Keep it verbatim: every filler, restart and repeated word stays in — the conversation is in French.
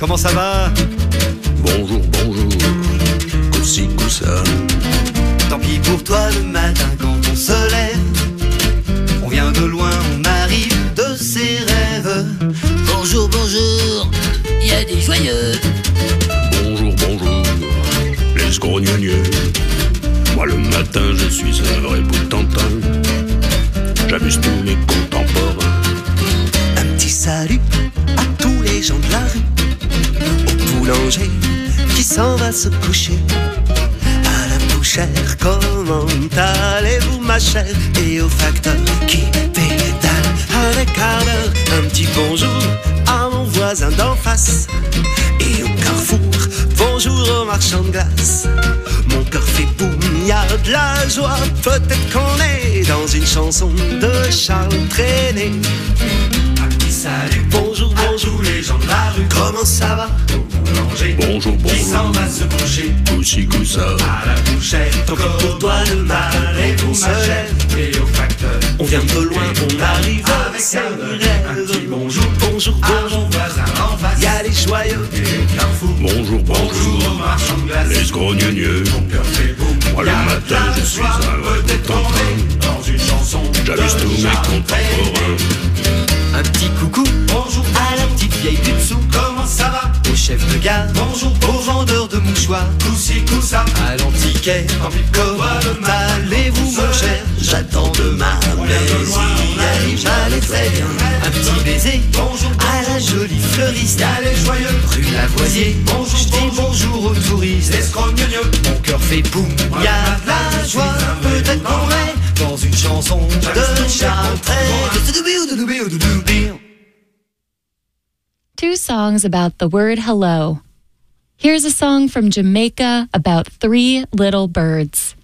comment ça va? Bonjour, bonjour, coussi, coussa. Tant pis pour toi le matin quand on se lève. On vient de loin, on arrive de ses rêves. Bonjour, bonjour, il y a des joyeux. Bonjour, bonjour, les grognonieux. Moi le matin je suis un vrai bout de tantin. J'amuse tous mes contemporains. Un petit salut à tous les gens de la rue, au boulanger qui s'en va se coucher, à la bouchère, comment allez-vous ma chère, et au facteur qui pédale avec ardeur. Un petit bonjour à mon voisin d'en face, et au carrefour, bonjour au marchand de glace. Mon cœur fait boum, y a de la joie, peut-être qu'on est dans une chanson de Charles Trenet. Un petit salut, bonjour, bonjour, tous les gens de la rue. Comment ça va? Boulanger, bonjour, bonjour, qui s'en va se coucher, coussi, coussa. à la bouchère, tant pis pour toi le mal et pour ma chère. Et au facteur, on vient de loin, on arrive avec un un petit bonjour, bonjour, à mon voisin en face. Y a les joyeux et au carrefour, Bonjour, bonjour, au marchand de glace. les grognonieux. Mon cœur fait boum, Moi le y a matin de la je suis joie, un vrai bout de peut-être qu'on est tantin. dans une chanson J'amuse de tous mes Charles contemporains. Un petit coucou, bonjour à la petite vieille du dessous. Comment ça va? Au chef de gare, bonjour au vendeur de mouchoirs. Coussi, coussa, à l'antiquaire, en pipe comment allez-vous mon cher? J'attends demain, mais si j'allais très bien. Un petit baiser, bonjour à la jolie fleuriste, allez joyeux, rue Lavoisier. bonjour, Je dis bonjour aux touristes. escrogneux. Mon cœur fait boum, y a de la joie, peut-être qu'on est dans une chanson de Charles Trenet. Two songs about the word hello. Here's a song from Jamaica about three little birds.